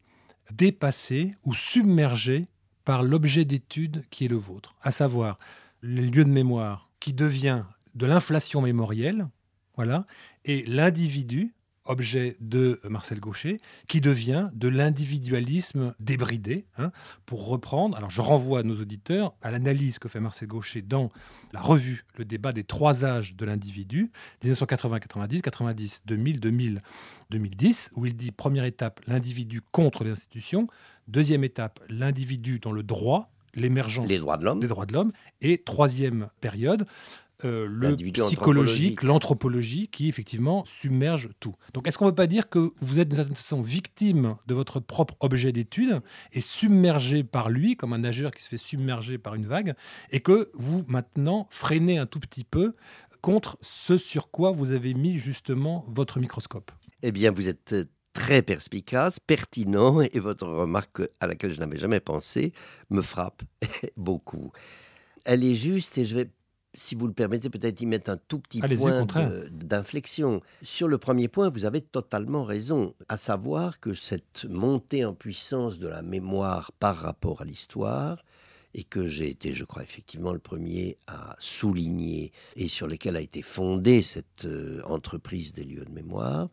dépassé ou submergé par l'objet d'étude qui est le vôtre, à savoir les lieux de mémoire qui devient de l'inflation mémorielle, voilà, et l'individu, objet de Marcel Gauchet, qui devient de l'individualisme débridé, hein, pour reprendre, alors je renvoie nos auditeurs à l'analyse que fait Marcel Gauchet dans la revue Le débat des trois âges de l'individu, dix-neuf cent quatre-vingts quatre-vingt-dix, quatre-vingt-dix deux mille, deux mille, deux mille dix, où il dit, première étape, l'individu contre les institutions, deuxième étape, l'individu dans le droit, l'émergence Les droits de l'homme. des droits de l'homme, et troisième période, Euh, le L'individu psychologique, l'anthropologie qui effectivement submerge tout. Donc est-ce qu'on ne peut pas dire que vous êtes d'une certaine façon victime de votre propre objet d'étude et submergé par lui, comme un nageur qui se fait submerger par une vague, et que vous maintenant freinez un tout petit peu contre ce sur quoi vous avez mis justement votre microscope? Eh bien, vous êtes très perspicace, pertinent, et votre remarque à laquelle je n'avais jamais pensé me frappe beaucoup. Elle est juste et je vais, si vous le permettez, peut-être y mettre un tout petit Allez-y, point au contraire. de- d'inflexion. Sur le premier point, vous avez totalement raison, à savoir que cette montée en puissance de la mémoire par rapport à l'histoire, et que j'ai été, je crois, effectivement le premier à souligner, et sur lesquels a été fondée cette euh, entreprise des lieux de mémoire,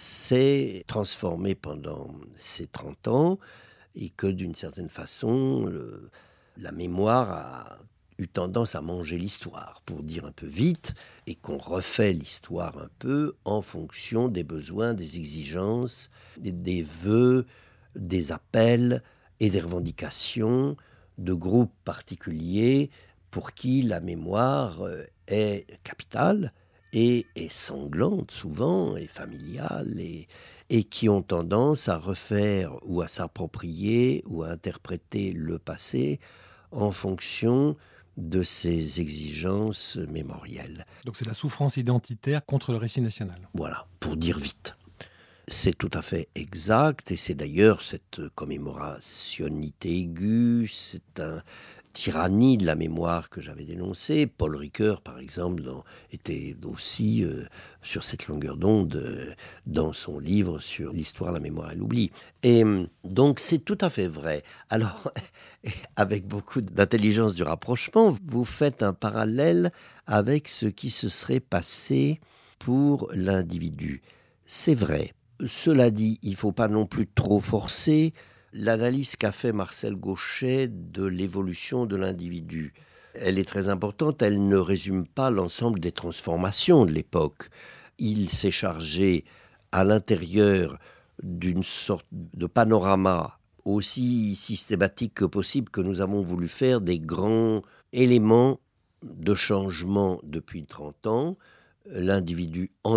s'est transformée pendant ces trente ans, et que d'une certaine façon, le- la mémoire a eu tendance à manger l'histoire, pour dire un peu vite, et qu'on refait l'histoire un peu en fonction des besoins, des exigences, des, des vœux, des appels et des revendications de groupes particuliers pour qui la mémoire euh, est capitale et est sanglante souvent, et familiale, et, et qui ont tendance à refaire ou à s'approprier ou à interpréter le passé en fonction de ces exigences mémorielles. Donc c'est la souffrance identitaire contre le récit national. Voilà, pour dire vite. C'est tout à fait exact, et c'est d'ailleurs cette commémorationnité aiguë, c'est un tyrannie de la mémoire que j'avais dénoncée. Paul Ricoeur, par exemple, dans, était aussi euh, sur cette longueur d'onde euh, dans son livre sur l'histoire, la mémoire et l'oubli. Et euh, donc c'est tout à fait vrai. Alors, avec beaucoup d'intelligence du rapprochement, vous faites un parallèle avec ce qui se serait passé pour l'individu. C'est vrai. Cela dit, il ne faut pas non plus trop forcer l'analyse qu'a fait Marcel Gauchet de l'évolution de l'individu. Elle est très importante, elle ne résume pas l'ensemble des transformations de l'époque. Il s'est chargé à l'intérieur d'une sorte de panorama aussi systématique que possible que nous avons voulu faire des grands éléments de changement depuis trente ans. L'individu en est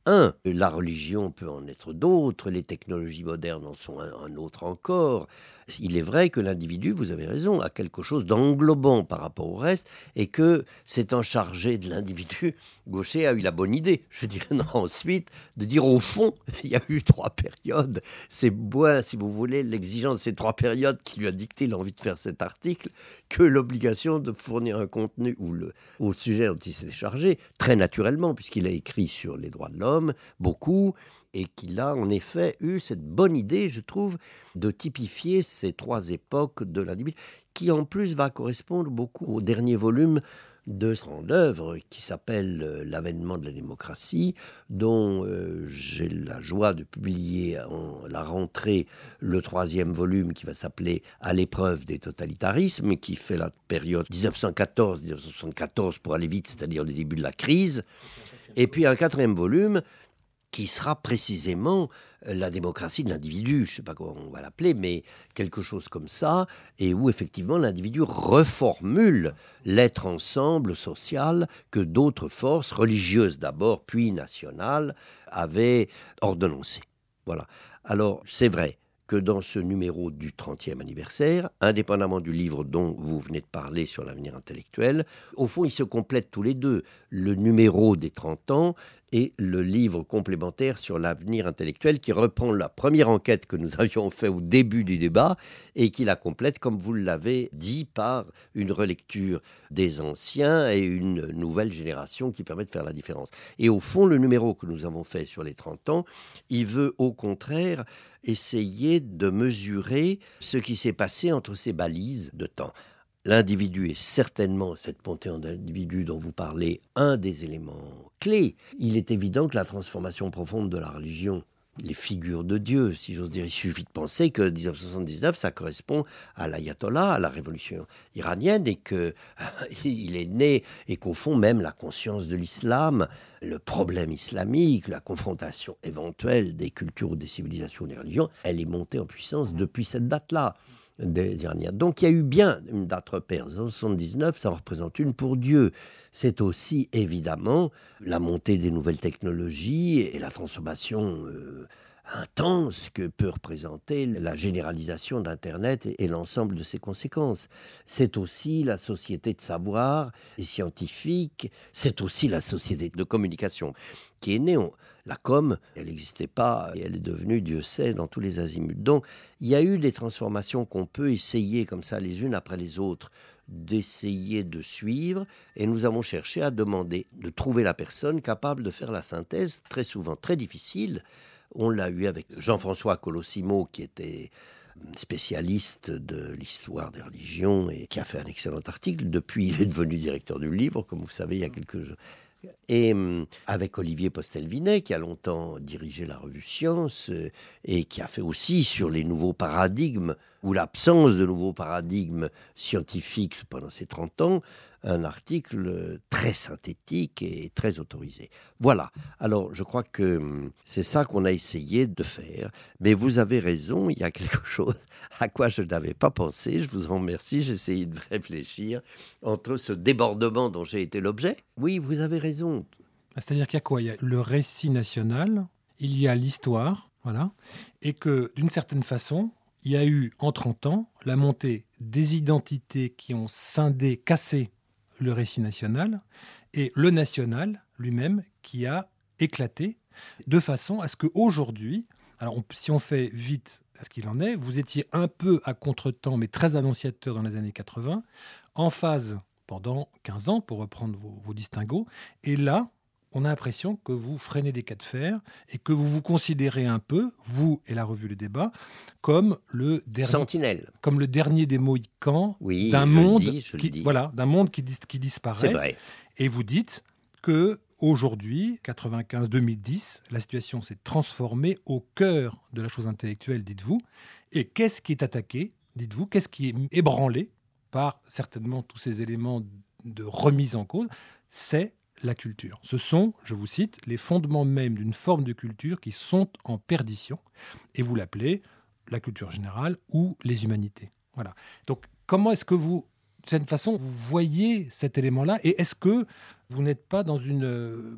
un. La religion peut en être d'autres, les technologies modernes en sont un, un autre encore. Il est vrai que l'individu, vous avez raison, a quelque chose d'englobant par rapport au reste, et que s'étant chargé de l'individu, Gaucher a eu la bonne idée, je dirais non, ensuite, de dire au fond, il y a eu trois périodes. C'est moins, si vous voulez, l'exigence de ces trois périodes qui lui a dicté l'envie de faire cet article, que l'obligation de fournir un contenu ou le, au sujet dont il s'est chargé, très naturellement, puisqu'il a écrit sur les droits de l'homme, beaucoup, et qu'il a en effet eu cette bonne idée, je trouve, de typifier ces trois époques de l'individu, qui en plus va correspondre beaucoup au dernier volume de son œuvre qui s'appelle euh, L'avènement de la démocratie, dont euh, j'ai la joie de publier en la rentrée le troisième volume qui va s'appeler À l'épreuve des totalitarismes, qui fait la période dix-neuf cent quatorze dix-neuf cent soixante-quatorze pour aller vite, c'est-à-dire le début de la crise, et puis un quatrième volume qui sera précisément la démocratie de l'individu, je ne sais pas comment on va l'appeler, mais quelque chose comme ça, et où effectivement l'individu reformule l'être ensemble social que d'autres forces, religieuses d'abord, puis nationales, avaient ordonnancé. Voilà. Alors, c'est vrai que dans ce numéro du trentième anniversaire, indépendamment du livre dont vous venez de parler sur l'avenir intellectuel, au fond, ils se complètent tous les deux. Le numéro des trente ans et le livre complémentaire sur l'avenir intellectuel qui reprend la première enquête que nous avions faite au début du débat et qui la complète, comme vous l'avez dit, par une relecture des anciens et une nouvelle génération qui permet de faire la différence. Et au fond, le numéro que nous avons fait sur les trente ans, il veut au contraire essayer de mesurer ce qui s'est passé entre ces balises de temps. L'individu est certainement, cette montée en individu dont vous parlez, un des éléments clés. Il est évident que la transformation profonde de la religion, les figures de Dieu, si j'ose dire, il suffit de penser que dix-neuf cent soixante-dix-neuf, ça correspond à l'ayatollah, à la révolution iranienne, et qu'il est né, et qu'au fond même la conscience de l'islam, le problème islamique, la confrontation éventuelle des cultures ou des civilisations ou des religions, elle est montée en puissance depuis cette date-là. Donc il y a eu bien une date repère. soixante-dix-neuf, ça représente une pour Dieu. C'est aussi évidemment la montée des nouvelles technologies et la transformation euh, intense que peut représenter la généralisation d'Internet et, et l'ensemble de ses conséquences. C'est aussi la société de savoir et scientifique, c'est aussi la société de communication qui est née. On, la com, elle n'existait pas et elle est devenue, Dieu sait, dans tous les azimuts. Donc, il y a eu des transformations qu'on peut essayer comme ça, les unes après les autres, d'essayer de suivre. Et nous avons cherché à demander, de trouver la personne capable de faire la synthèse, très souvent très difficile. On l'a eu avec Jean-François Colosimo, qui était spécialiste de l'histoire des religions et qui a fait un excellent article. Depuis, il est devenu directeur du livre, comme vous savez, il y a quelques jours. Et avec Olivier Postel-Vinet, qui a longtemps dirigé la revue Science euh, et qui a fait aussi sur les nouveaux paradigmes ou l'absence de nouveaux paradigmes scientifiques pendant ces trente ans, un article très synthétique et très autorisé. Voilà. Alors, je crois que c'est ça qu'on a essayé de faire. Mais vous avez raison, il y a quelque chose à quoi je n'avais pas pensé. Je vous en remercie. J'ai essayé de réfléchir entre ce débordement dont j'ai été l'objet. Oui, vous avez raison. C'est-à-dire qu'il y a quoi ? Il y a le récit national, il y a l'histoire, voilà, et que d'une certaine façon, il y a eu en trente ans la montée des identités qui ont scindé, cassé le récit national, et le national lui-même qui a éclaté, de façon à ce qu'aujourd'hui, alors on, si on fait vite à ce qu'il en est, vous étiez un peu à contre-temps, mais très annonciateur dans les années quatre-vingts, en phase pendant quinze ans, pour reprendre vos, vos distinguos, et là, on a l'impression que vous freinez des cas de fer et que vous vous considérez un peu, vous et la revue Le Débat, comme le dernier, Sentinelle. comme le dernier des Mohicans oui, d'un monde, dis, qui, voilà, d'un monde qui, dis, qui disparaît. C'est vrai. Et vous dites que aujourd'hui, quatre-vingt-quinze deux mille dix, la situation s'est transformée au cœur de la chose intellectuelle, dites-vous. Et qu'est-ce qui est attaqué, dites-vous ? Qu'est-ce qui est ébranlé par certainement tous ces éléments de remise en cause ? C'est la culture. Ce sont, je vous cite, les fondements même d'une forme de culture qui sont en perdition. Et vous l'appelez la culture générale ou les humanités. Voilà. Donc, comment est-ce que vous, de cette façon, vous voyez cet élément-là ? Et est-ce que vous n'êtes pas dans une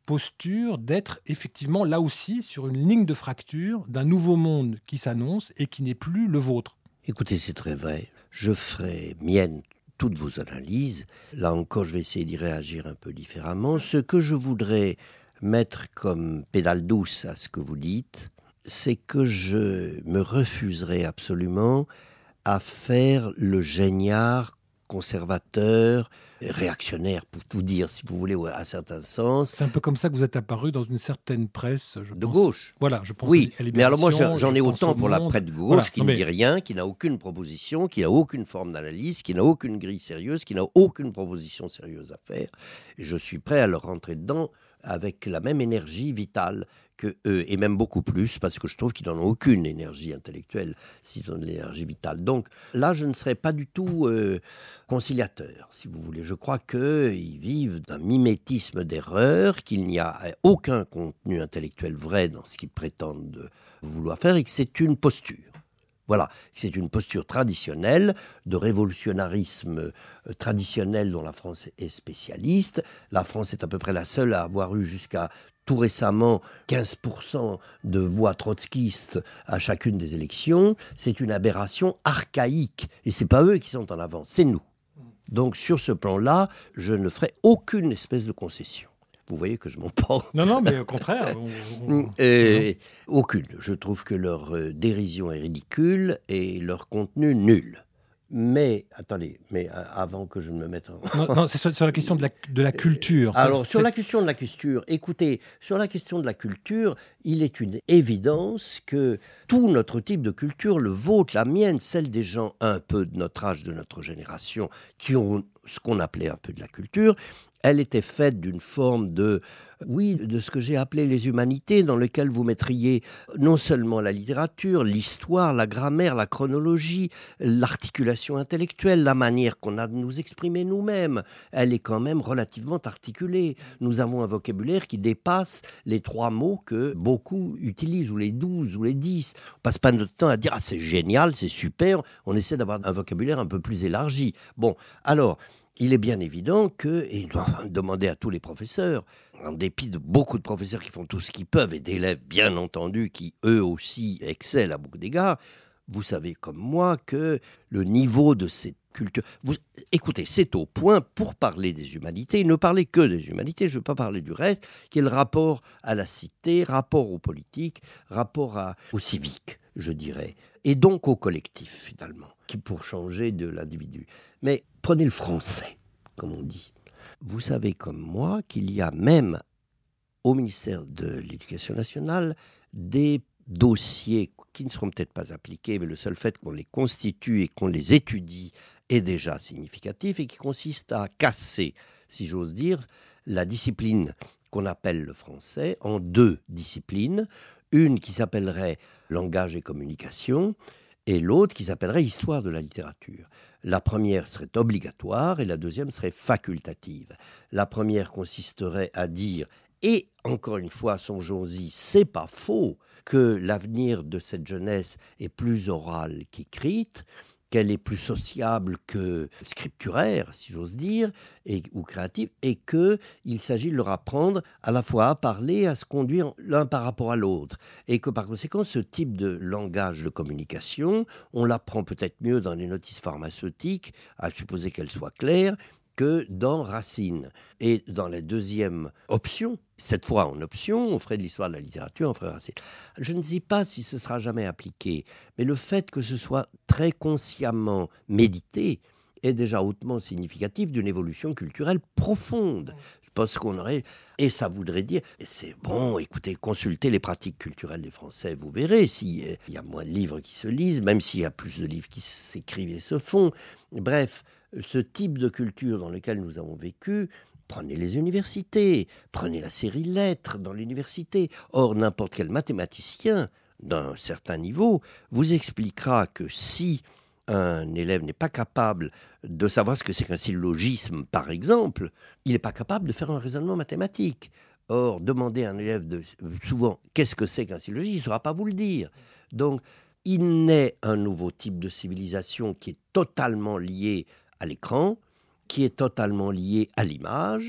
posture d'être effectivement là aussi sur une ligne de fracture d'un nouveau monde qui s'annonce et qui n'est plus le vôtre. Écoutez, c'est très vrai. Je ferai mienne toutes vos analyses. Là encore, je vais essayer d'y réagir un peu différemment. Ce que je voudrais mettre comme pédale douce à ce que vous dites, c'est que je me refuserai absolument à faire le géniard conservateur, réactionnaire, pour tout dire, si vous voulez, à certains sens. C'est un peu comme ça que vous êtes apparu dans une certaine presse, je de pense. gauche. Voilà, je pense Oui, à mais alors moi j'en, j'en ai pense autant au pour la Monde. presse de gauche Voilà. qui Non, ne mais- dit rien, qui n'a aucune proposition, qui n'a aucune forme d'analyse, qui n'a aucune grille sérieuse, qui n'a aucune proposition sérieuse à faire. Et je suis prêt à leur rentrer dedans avec la même énergie vitale que eux, et même beaucoup plus, parce que je trouve qu'ils n'en ont aucune énergie intellectuelle, s'ils ont de l'énergie vitale. Donc là, je ne serais pas du tout euh, conciliateur, si vous voulez. Je crois qu'ils vivent d'un mimétisme d'erreur, qu'il n'y a aucun contenu intellectuel vrai dans ce qu'ils prétendent vouloir faire, et que c'est une posture. Voilà, c'est une posture traditionnelle, de révolutionnarisme euh, traditionnel dont la France est spécialiste. La France est à peu près la seule à avoir eu jusqu'à tout récemment quinze pour cent de voix trotskistes à chacune des élections. C'est une aberration archaïque. Et ce n'est pas eux qui sont en avance, c'est nous. Donc sur ce plan-là, je ne ferai aucune espèce de concession. Vous voyez que je m'emporte. Non, non, mais au contraire. on- on- Et aucune. Je trouve que leur euh, dérision est ridicule et leur contenu nul. Mais, attendez, mais euh, avant que je ne me mette en... Non, non, c'est sur, sur la question de la, de la culture. Alors, C'est- sur la c'est- question de la culture, écoutez, sur la question de la culture, il est une évidence que tout notre type de culture, le vôtre, la mienne, celle des gens un peu de notre âge, de notre génération, qui ont ce qu'on appelait un peu de la culture, elle était faite d'une forme de, oui, de ce que j'ai appelé les humanités, dans lequel vous mettriez non seulement la littérature, l'histoire, la grammaire, la chronologie, l'articulation intellectuelle, la manière qu'on a de nous exprimer nous-mêmes. Elle est quand même relativement articulée. Nous avons un vocabulaire qui dépasse les trois mots que beaucoup utilisent, ou les douze, ou les dix. On passe pas notre temps à dire « Ah, c'est génial, c'est super ». On essaie d'avoir un vocabulaire un peu plus élargi. Bon, alors... Il est bien évident que, et il doit demander à tous les professeurs, en dépit de beaucoup de professeurs qui font tout ce qu'ils peuvent et d'élèves bien entendu qui eux aussi excellent à beaucoup d'égards, vous savez comme moi que le niveau de cette culture... Vous, écoutez, c'est au point pour parler des humanités, ne parler que des humanités, je ne veux pas parler du reste, qui est le rapport à la cité, rapport aux politiques, rapport à, au civique, je dirais, et donc au collectif finalement, qui pour changer de l'individu. Mais prenez le français, comme on dit. Vous savez comme moi qu'il y a même au ministère de l'Éducation nationale des dossiers qui ne seront peut-être pas appliqués, mais le seul fait qu'on les constitue et qu'on les étudie est déjà significatif et qui consiste à casser, si j'ose dire, la discipline qu'on appelle le français en deux disciplines. Une qui s'appellerait langage et communication et l'autre qui s'appellerait histoire de la littérature. La première serait obligatoire et la deuxième serait facultative. La première consisterait à dire, et encore une fois, songeons-y, c'est pas faux, que l'avenir de cette jeunesse est plus oral qu'écrite, qu'elle est plus sociable que scripturaire, si j'ose dire, et, ou créative, et qu'il s'agit de leur apprendre à la fois à parler, à se conduire l'un par rapport à l'autre. Et que par conséquent, ce type de langage de communication, on l'apprend peut-être mieux dans les notices pharmaceutiques, à supposer qu'elles soient claires, que dans Racine. Et dans la deuxième option, cette fois en option, on ferait de l'histoire de la littérature, on ferait Racine. Je ne sais pas si ce sera jamais appliqué, mais le fait que ce soit très consciemment médité est déjà hautement significatif d'une évolution culturelle profonde. Je pense qu'on aurait... Et ça voudrait dire... Et c'est bon, écoutez, consultez les pratiques culturelles des Français, vous verrez s'il y a moins de livres qui se lisent, même s'il y a plus de livres qui s'écrivent et se font. Bref, ce type de culture dans lequel nous avons vécu, prenez les universités, prenez la série lettres dans l'université. Or, n'importe quel mathématicien d'un certain niveau vous expliquera que si un élève n'est pas capable de savoir ce que c'est qu'un syllogisme, par exemple, il n'est pas capable de faire un raisonnement mathématique. Or, demandez à un élève de, souvent qu'est-ce que c'est qu'un syllogisme, il ne saura pas vous le dire. Donc, il naît un nouveau type de civilisation qui est totalement lié à l'écran, qui est totalement lié à l'image,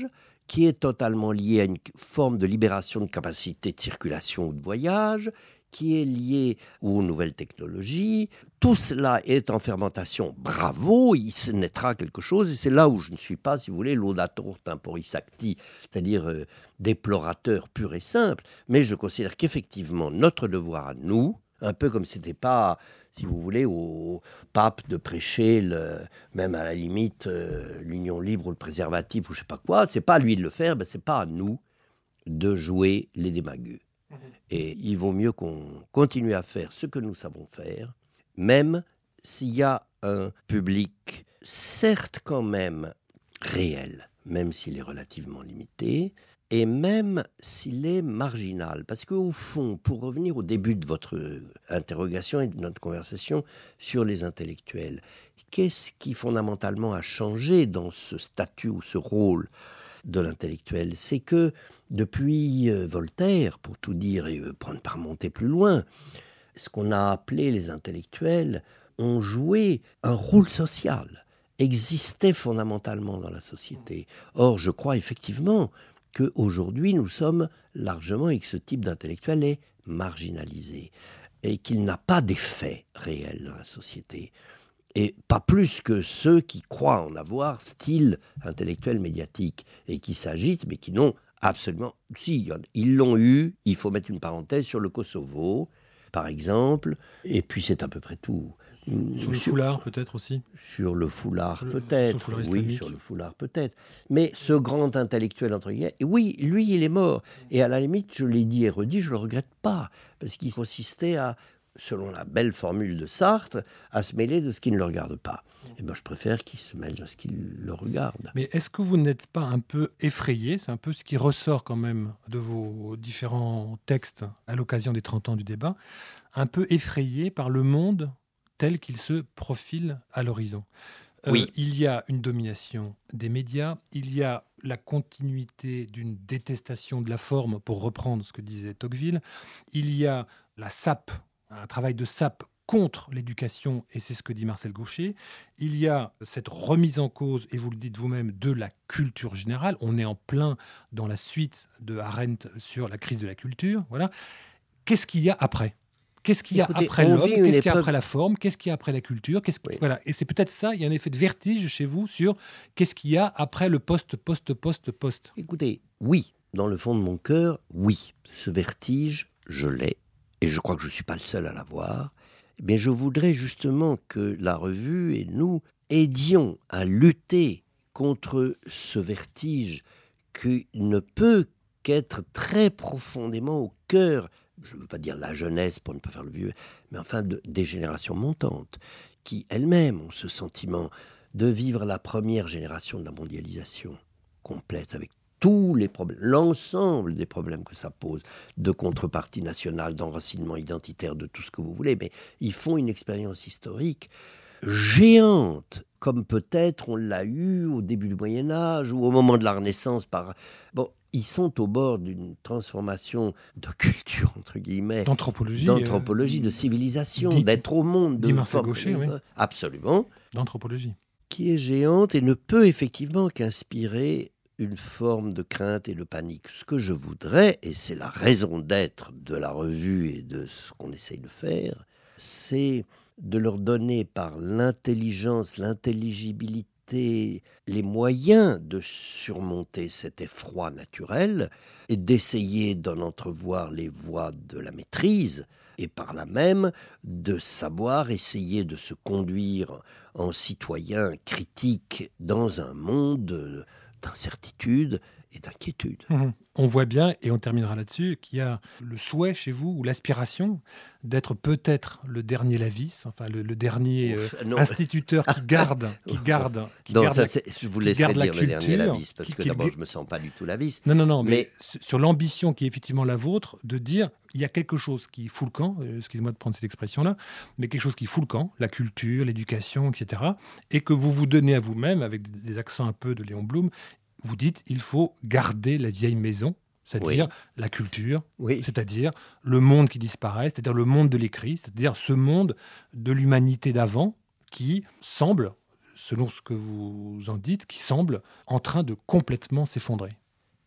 qui est totalement lié à une forme de libération de capacité de circulation ou de voyage, qui est lié aux nouvelles technologies. Tout cela est en fermentation. Bravo, il se naîtra quelque chose. Et c'est là où je ne suis pas, si vous voulez, laudator temporis acti, c'est-à-dire euh, déplorateur pur et simple. Mais je considère qu'effectivement, notre devoir à nous, un peu comme c'était pas, si vous voulez, au pape de prêcher, le, même à la limite, euh, l'union libre ou le préservatif ou je sais pas quoi, c'est pas à lui de le faire, ben c'est pas à nous de jouer les démagogues. Et il vaut mieux qu'on continue à faire ce que nous savons faire, même s'il y a un public, certes quand même réel, même s'il est relativement limité, et même s'il est marginal. Parce qu'au fond, pour revenir au début de votre interrogation et de notre conversation sur les intellectuels, qu'est-ce qui fondamentalement a changé dans ce statut ou ce rôle de l'intellectuel? C'est que depuis euh, Voltaire, pour tout dire et euh, pour ne pas remonter plus loin, ce qu'on a appelé les intellectuels ont joué un rôle social, existaient fondamentalement dans la société. Or, je crois effectivement qu'aujourd'hui, nous sommes largement et que ce type d'intellectuel est marginalisé et qu'il n'a pas d'effet réel dans la société. Et pas plus que ceux qui croient en avoir, style intellectuel médiatique, et qui s'agitent, mais qui n'ont absolument... Si, ils l'ont eu, il faut mettre une parenthèse sur le Kosovo, par exemple, et puis c'est à peu près tout. Sur le sur, foulard, peut-être aussi Sur le foulard, le, peut-être. Sur le foulard oui, sur le foulard, peut-être. Mais ce grand intellectuel, entre guillemets, oui, lui, il est mort. Et à la limite, je l'ai dit et redit, je ne le regrette pas, parce qu'il consistait à, selon la belle formule de Sartre, à se mêler de ce qui ne le regarde pas. Et ben, je préfère qu'il se mêle de ce qui le regarde. Mais est-ce que vous n'êtes pas un peu effrayé? C'est un peu ce qui ressort quand même de vos différents textes à l'occasion des trente ans du débat. Un peu effrayé par le monde tel qu'il se profile à l'horizon. Euh, oui. Il y a une domination des médias, il y a la continuité d'une détestation de la forme, pour reprendre ce que disait Tocqueville. Il y a la sape, un travail de sape contre l'éducation, et c'est ce que dit Marcel Gauchet. Il y a cette remise en cause, et vous le dites vous-même, de la culture générale. On est en plein dans la suite de Arendt sur la crise de la culture. Voilà. Qu'est-ce qu'il y a après ? Qu'est-ce qu'il y a Écoutez, après l'homme? Qu'est-ce qu'il y a épreuve... après la forme? Qu'est-ce qu'il y a après la culture? Qu'est-ce qui... oui. Voilà. Et c'est peut-être ça, il y a un effet de vertige chez vous sur qu'est-ce qu'il y a après le poste, poste, poste, poste. Écoutez, oui, dans le fond de mon cœur, oui. Ce vertige, je l'ai, et je crois que je ne suis pas le seul à l'avoir. Mais je voudrais justement que la revue et nous aidions à lutter contre ce vertige qui ne peut qu'être très profondément au cœur, je ne veux pas dire la jeunesse pour ne pas faire le vieux, mais enfin de, des générations montantes, qui elles-mêmes ont ce sentiment de vivre la première génération de la mondialisation complète, avec tous les problèmes, l'ensemble des problèmes que ça pose, de contrepartie nationale, d'enracinement identitaire, de tout ce que vous voulez, mais ils font une expérience historique géante, comme peut-être on l'a eu au début du Moyen-Âge ou au moment de la Renaissance. Par... Bon, ils sont au bord d'une transformation de culture, entre guillemets, d'anthropologie, d'anthropologie, euh, de civilisation, dit, d'être au monde. Dit Marcel Gauchet, oui. Absolument. D'anthropologie. Qui est géante et ne peut effectivement qu'inspirer une forme de crainte et de panique. Ce que je voudrais, et c'est la raison d'être de la revue et de ce qu'on essaye de faire, c'est de leur donner par l'intelligence, l'intelligibilité, les moyens de surmonter cet effroi naturel et d'essayer d'en entrevoir les voies de la maîtrise et par là même de savoir essayer de se conduire en citoyen critique dans un monde d'incertitude et d'inquiétude. Mmh. On voit bien, et on terminera là-dessus, qu'il y a le souhait chez vous, ou l'aspiration, d'être peut-être le dernier Lavis, enfin le, le dernier Ouf, euh, instituteur qui garde, qui garde, qui non, garde ça, la, c'est, je vous laisserai dire culture, le dernier Lavis, parce qui, que qui, d'abord, qui... je ne me sens pas du tout Lavis. Non, non, non, mais, mais sur l'ambition qui est effectivement la vôtre, de dire, il y a quelque chose qui fout le camp, euh, excusez-moi de prendre cette expression-là, mais quelque chose qui fout le camp, la culture, l'éducation, et cetera, et que vous vous donnez à vous-même, avec des accents un peu de Léon Blum, vous dites, il faut garder la vieille maison, c'est-à-dire oui. la culture, oui. c'est-à-dire le monde qui disparaît, c'est-à-dire le monde de l'écrit, c'est-à-dire ce monde de l'humanité d'avant qui semble, selon ce que vous en dites, qui semble en train de complètement s'effondrer.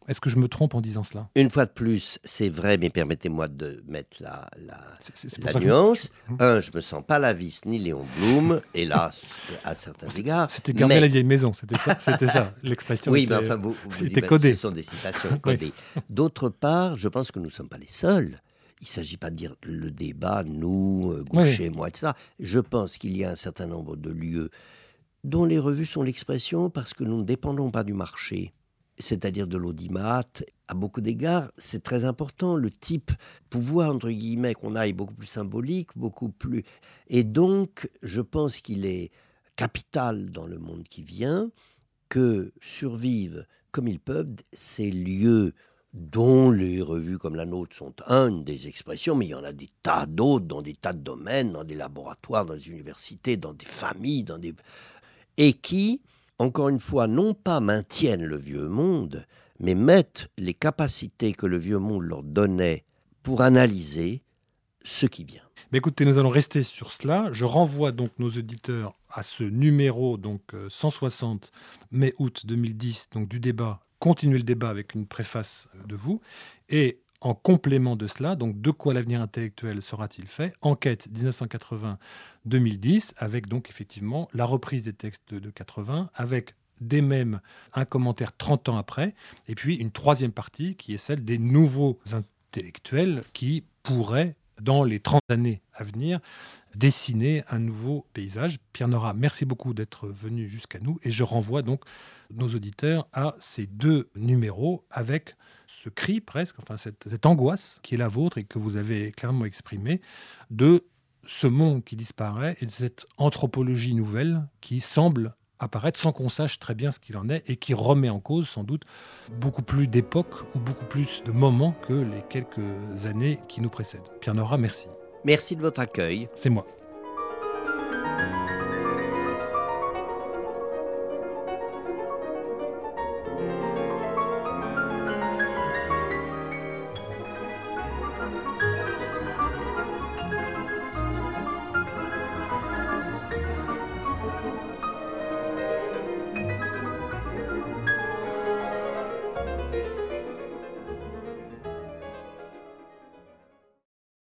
Est-ce que je me trompe en disant cela ? Une fois de plus, c'est vrai, mais permettez-moi de mettre la, la, C'est- c'est- c'est pour la ça que- nuance. Mhm. Un, je me sens pas Lavis ni Léon Blum, hélas, à certains C'est- égards. C'était garder mais- la vieille maison, c'était ça, c'était ça. L'expression Oui, était, mais enfin, vous, vous était imaginez, codée. ce sont des citations codées. D'autre part, je pense que nous ne sommes pas les seuls. Il ne s'agit pas de dire le débat, nous, euh, Goucher, moi, et cetera. Je pense qu'il y a un certain nombre de lieux dont les revues sont l'expression parce que nous ne dépendons pas du marché, c'est-à-dire de l'audimat. À beaucoup d'égards, c'est très important. Le type pouvoir, entre guillemets, qu'on a est beaucoup plus symbolique, beaucoup plus... Et donc, je pense qu'il est capital dans le monde qui vient que survivent comme ils peuvent ces lieux dont les revues comme la nôtre sont une des expressions, mais il y en a des tas d'autres dans des tas de domaines, dans des laboratoires, dans des universités, dans des familles, dans des... et qui, encore une fois, non pas maintiennent le vieux monde, mais mettent les capacités que le vieux monde leur donnait pour analyser ce qui vient. Mais écoutez, nous allons rester sur cela. Je renvoie donc nos auditeurs à ce numéro donc euh, cent soixante mai-août deux mille dix, donc du débat. Continuer le débat avec une préface de vous. Et en complément de cela, donc de quoi l'avenir intellectuel sera-t-il fait ? Enquête dix-neuf cent quatre-vingts deux mille dix, avec donc effectivement la reprise des textes de quatre-vingts, avec des mêmes un commentaire trente ans après, et puis une troisième partie qui est celle des nouveaux intellectuels qui pourraient, dans les trente années à venir, dessiner un nouveau paysage. Pierre Nora, merci beaucoup d'être venu jusqu'à nous, et je renvoie donc nos auditeurs à ces deux numéros avec ce cri presque, enfin cette, cette angoisse qui est la vôtre et que vous avez clairement exprimée de ce monde qui disparaît et de cette anthropologie nouvelle qui semble apparaître sans qu'on sache très bien ce qu'il en est et qui remet en cause sans doute beaucoup plus d'époques ou beaucoup plus de moments que les quelques années qui nous précèdent. Pierre Nora, merci. Merci de votre accueil. C'est moi.